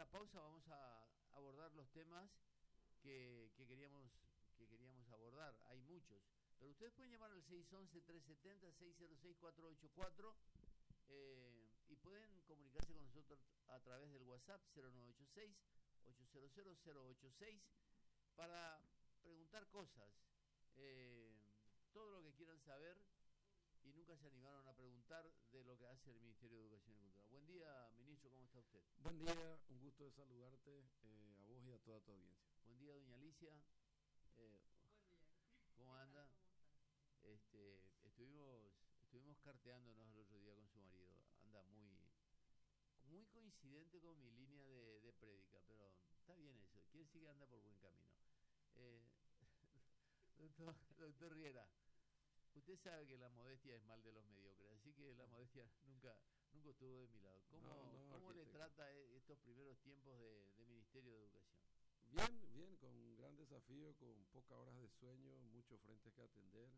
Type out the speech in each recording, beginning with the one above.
la pausa vamos a abordar los temas que queríamos abordar. Hay muchos. Pero ustedes pueden llamar al 611-370-606-484 y pueden comunicarse con nosotros a través del WhatsApp 0986-800-086 para preguntar cosas. Todo lo que quieran saber y nunca se animaron a preguntar de lo que hace el Ministerio de Educación y Cultura. Buen día, ministro, ¿cómo está usted? Buen día, un gusto de saludarte a vos y a toda tu audiencia. Buen día, doña Alicia. Buen día. ¿Cómo anda? ¿Cómo estás? Estuvimos carteándonos el otro día con su marido. Anda muy coincidente con mi línea de prédica, pero está bien eso. Quiere decir que anda por buen camino. Doctor Riera, usted sabe que la modestia es mal de los mediocres, así que la modestia nunca estuvo de mi lado. ¿Cómo le trata estos primeros tiempos de Ministerio de Educación? Bien, con un gran desafío, con pocas horas de sueño, muchos frentes que atender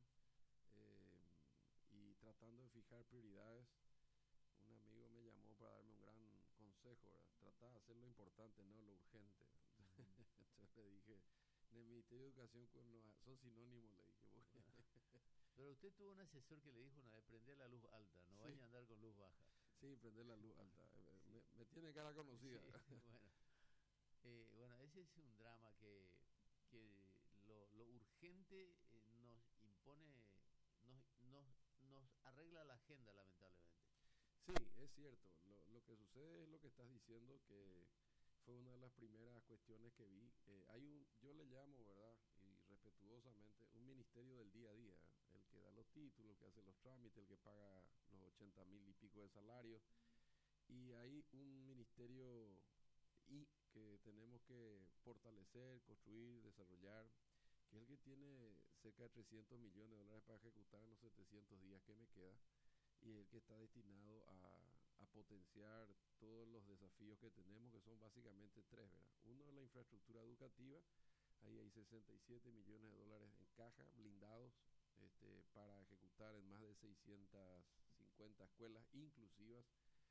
y tratando de fijar prioridades. Un amigo me llamó para darme un gran consejo, ¿verdad? Trata de hacer lo importante, no lo urgente. Entonces le dije, en el Ministerio de Educación son sinónimos, le dije. Pero usted tuvo un asesor que le dijo una vez, prender la luz alta, no vaya a andar con luz baja. Sí, prender la luz alta. Me tiene cara conocida. Sí, bueno, ese es un drama que lo urgente nos impone, nos arregla la agenda, lamentablemente. Sí, es cierto. Lo que sucede es lo que estás diciendo, que fue una de las primeras cuestiones que vi. Yo le llamo, ¿verdad? Y respetuosamente, un ministerio del día a día, el que da los títulos, el que hace los trámites, el que paga los 80,000 y pico de salarios. Y hay un ministerio que tenemos que fortalecer, construir, desarrollar, que es el que tiene cerca de 300 millones de dólares para ejecutar en los 700 días que me queda, y el que está destinado a potenciar todos los desafíos que tenemos, que son básicamente tres, ¿verdad? Uno es la infraestructura educativa. Ahí hay 67 millones de dólares en caja, blindados, para ejecutar en más de 650 escuelas inclusivas.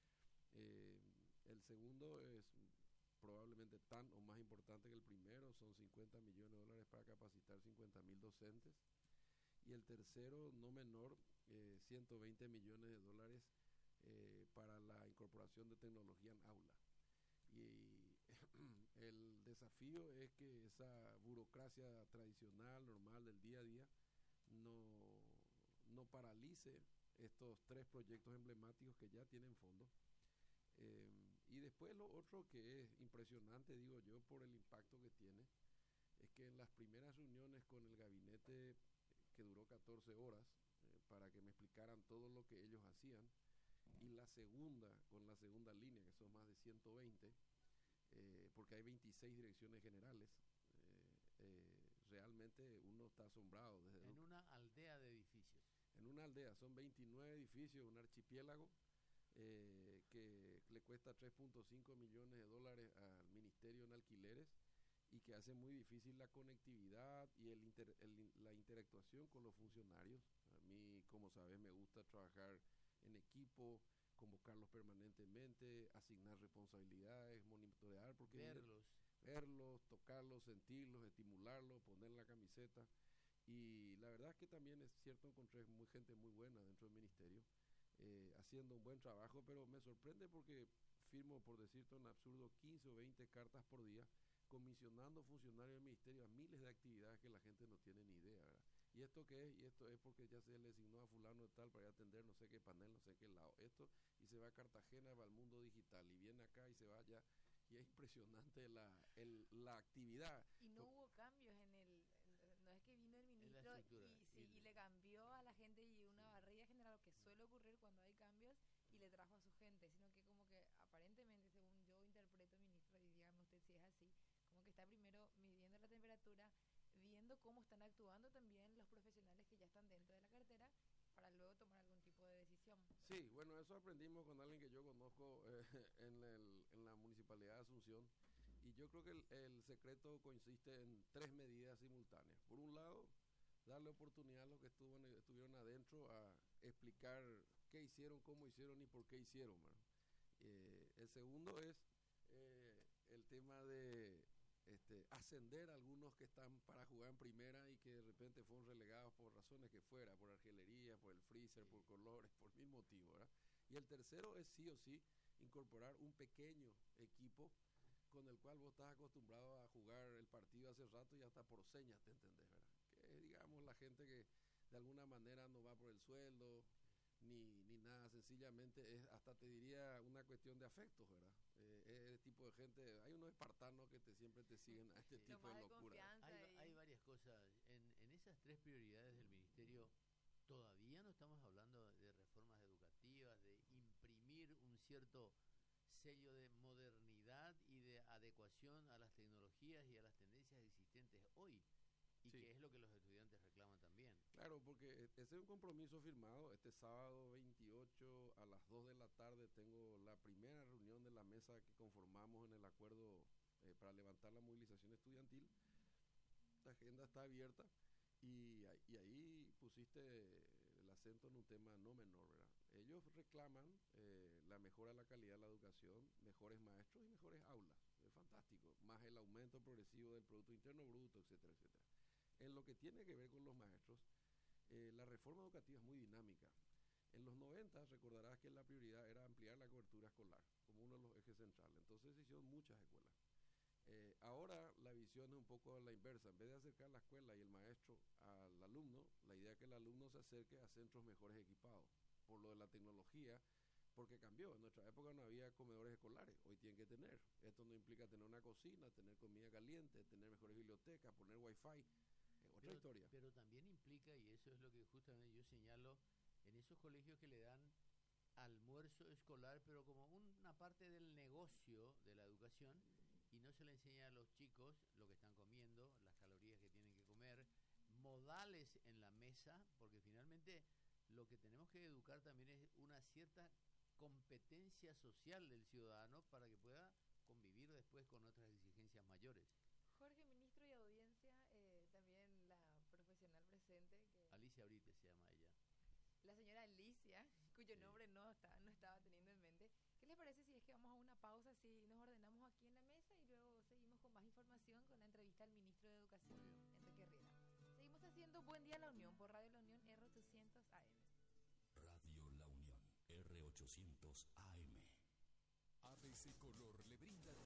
El segundo es probablemente tan o más importante que el primero, son 50 millones de dólares para capacitar 50,000 docentes. Y el tercero, no menor, 120 millones de dólares para la incorporación de tecnología en aula. Y el desafío es que esa burocracia tradicional, normal del día a día, no paralice estos tres proyectos emblemáticos que ya tienen fondos. Y después lo otro que es impresionante, digo yo, por el impacto que tiene, es que en las primeras reuniones con el gabinete, que duró 14 horas, para que me explicaran todo lo que ellos hacían, y la segunda, con la segunda línea, que son más de 120, porque hay 26 direcciones generales, realmente uno está asombrado. En una aldea de edificios. En una aldea, son 29 edificios, un archipiélago, que le cuesta 3.5 millones de dólares al ministerio en alquileres, y que hace muy difícil la conectividad y la interactuación con los funcionarios. A mí, como sabes, me gusta trabajar en equipo, convocarlos permanentemente, asignar responsabilidades, monitorear, porque verlos, tocarlos, sentirlos, estimularlos, poner la camiseta. Y la verdad es que también es cierto, encontré gente muy buena dentro del ministerio, haciendo un buen trabajo, pero me sorprende porque firmo, por decirte un absurdo, 15 o 20 cartas por día, comisionando funcionarios del ministerio a miles de actividades que la gente no tiene ni idea, ¿verdad? ¿Y esto qué es? Y esto es porque ya se le asignó a fulano de tal para ir a atender no sé qué panel, no sé qué lado, y se va a Cartagena, va al mundo digital, y viene acá y se va allá, y es impresionante la actividad. Y no hubo cambios no es que vino el ministro y le cambió a la gente y una barrilla general, que suele ocurrir cuando hay cambios, y le trajo a su gente, sino que como que aparentemente, según yo interpreto, ministro, y dígame usted si es así, como que está primero midiendo la temperatura, viendo cómo están actuando también los profesionales que ya están dentro de la cartera, para luego tomar algún tipo de decisión. Sí, bueno, eso aprendimos con alguien que yo conozco en la Municipalidad de Asunción, y yo creo que el secreto consiste en tres medidas simultáneas. Por un lado, darle oportunidad a los que estuvieron adentro a explicar qué hicieron, cómo hicieron y por qué hicieron, ¿verdad? El segundo es tema de ascender a algunos que están para jugar en primera y que de repente fueron relegados por razones que fuera, por argelería, por el freezer, por colores, por mil motivos, ¿verdad? Y el tercero es sí o sí incorporar un pequeño equipo con el cual vos estás acostumbrado a jugar el partido hace rato y hasta por señas te entendés, ¿verdad? Que digamos la gente que de alguna manera no va por el sueldo ni nada, sencillamente es, hasta te diría, una cuestión de afectos, ¿verdad? Es tipo de gente, hay unos espartanos que siempre te siguen a este tipo de locura. Hay varias cosas. En esas tres prioridades del ministerio, todavía no estamos hablando de reformas educativas, de imprimir un cierto sello de modernidad y de adecuación a las tecnologías y a las tendencias existentes hoy. Y sí, que es lo que los estudiantes reclaman también. Claro, porque ese es un compromiso firmado. Este sábado 28 a las 2 de la tarde tengo la primera reunión de la mesa que conformamos en el acuerdo para levantar la movilización estudiantil. La agenda está abierta y ahí pusiste el acento en un tema no menor, ¿verdad? Ellos reclaman la mejora de la calidad de la educación, mejores maestros y mejores aulas. Es fantástico. Más el aumento progresivo del Producto Interno Bruto, etcétera, etcétera. En lo que tiene que ver con los maestros, la reforma educativa es muy dinámica. En los 90 recordarás que la prioridad era ampliar la cobertura escolar como uno de los ejes centrales. Entonces se hicieron muchas escuelas. Ahora la visión es un poco la inversa. En vez de acercar la escuela y el maestro al alumno, la idea es que el alumno se acerque a centros mejores equipados. Por lo de la tecnología, porque cambió. En nuestra época no había comedores escolares, hoy tienen que tener. Esto no implica tener una cocina, tener comida caliente, tener mejores bibliotecas, poner wifi. Otra historia. Pero también implica, y eso es lo que justamente yo señalo, en esos colegios que le dan almuerzo escolar, pero como una parte del negocio de la educación, y no se le enseña a los chicos lo que están comiendo, las calorías que tienen que comer, modales en la mesa, porque finalmente lo que tenemos que educar también es una cierta competencia social del ciudadano para que pueda convivir después con otras exigencias mayores. Jorge, ministro y audiencia, también la profesional presente. Alicia Brite se llama ella. La señora Alicia, cuyo nombre no estaba teniendo en mente. ¿Qué les parece si es que vamos a una pausa, si nos ordenamos aquí en la mesa y luego seguimos con más información con la entrevista al ministro de Educación, Enrique Riera? Seguimos haciendo Buen Día La Unión por Radio La Unión R800 AM. Radio La Unión R800 AM. ABC Color le brinda